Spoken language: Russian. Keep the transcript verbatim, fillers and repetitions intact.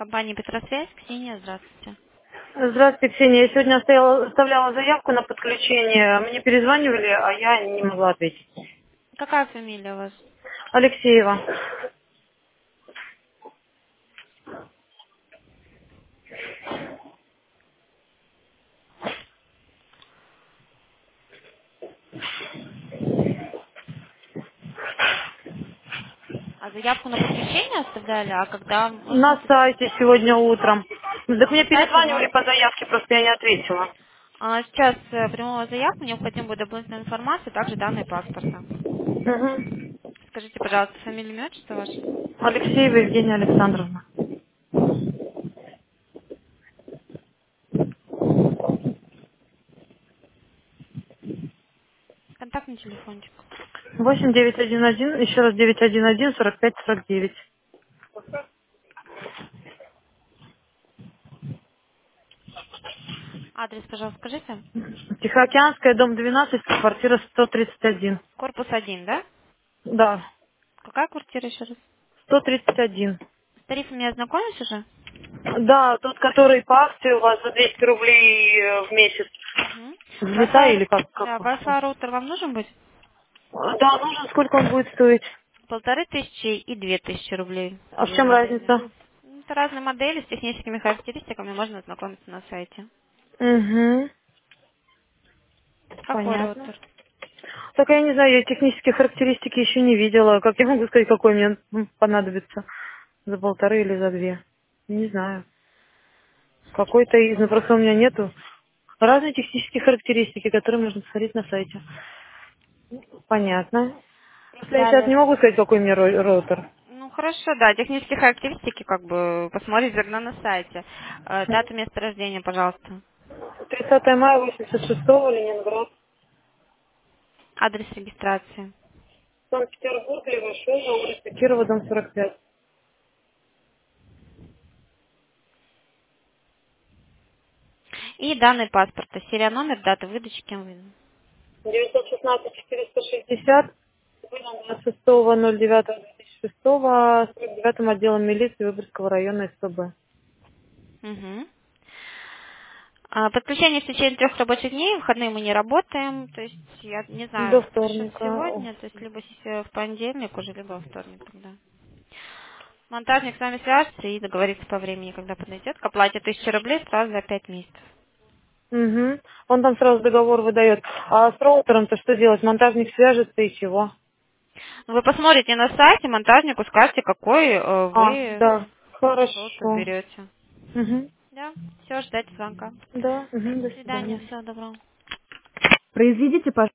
Компания Петросвязь, Ксения, здравствуйте. Здравствуйте, Ксения. Я сегодня оставила, оставляла заявку на подключение. Мне перезванивали, а я не могла ответить. Какая фамилия у вас? Алексеева. А заявку на подключение оставляли, а когда можно На уточнить? сайте сегодня утром. Так На мне сайте, перезванивали но по заявке, просто я не ответила. а, сейчас э, прямого заявку необходима будет дополнительная информация, также данные паспорта. Угу. Скажите, пожалуйста, фамилию, имя, отчество ваше? Алексеева Евгения Александровна. Контактный телефончик. восемь девять один один, еще раз девять один один, сорок пять сорок девять. Адрес, пожалуйста, скажите. Тихоокеанская, дом двенадцать, квартира сто тридцать один. Корпус один, да? Да, Какая квартира еще раз? сто тридцать один. С тарифами ознакомились уже? Да, тот, который по акции у вас за двести рублей э, в месяц. Угу. Взлетай или Wi-Fi, как? да, как он? Wi-Fi роутер вам нужен будет? Да, нужен, сколько он будет стоить? Полторы тысячи и две тысячи рублей. А в Две чем модели. разница? Ну, это разные модели с техническими характеристиками, можно ознакомиться на сайте. Угу, Какой понятно. роутер? Так я не знаю, я технические характеристики еще не видела. Как я могу сказать, какой мне м, понадобится? За полторы или за две? Не знаю. Какой-то из, но просто у меня нету. Разные технические характеристики, которые можно посмотреть на сайте. Понятно. Просто я сейчас Далее. не могу сказать, какой мне ро- роутер. Ну хорошо, да, технические характеристики, как бы, посмотрите тогда на сайте. Э, Дата места рождения, пожалуйста. тридцатое мая восемьдесят шестого, Ленинград. Адрес регистрации. Санкт-Петербург, Левашова, улица Кирова, дом сорок пять. И данные паспорта. Серия номер, дата выдачи, кем выдан. девятьсот шестнадцать четыреста шестьдесят, выдан двадцать шестого ноль девятого две тысячи шестого, сорок девятым отделом милиции Выборгского района СПБ. Угу. А, Подключение в течение трех рабочих дней, в выходные мы не работаем, то есть я не До знаю, пришлют вторника. О. сегодня, то есть либо с- в понедельник уже, либо во вторник тогда. Монтажник с вами свяжется и договорится по времени, когда подойдет. К оплате тысяча рублей сразу за пять месяцев. Угу. Он там сразу договор выдает. А с роутером-то что делать? Монтажник свяжется и чего? Ну, Вы посмотрите на сайте, монтажнику скажете, какой э, А, вы да. роутер Хорошо. берете. Угу. Да, все, ждать звонка. Да, угу, До до свидания, свидания. всего доброго. Произведите, пожалуйста.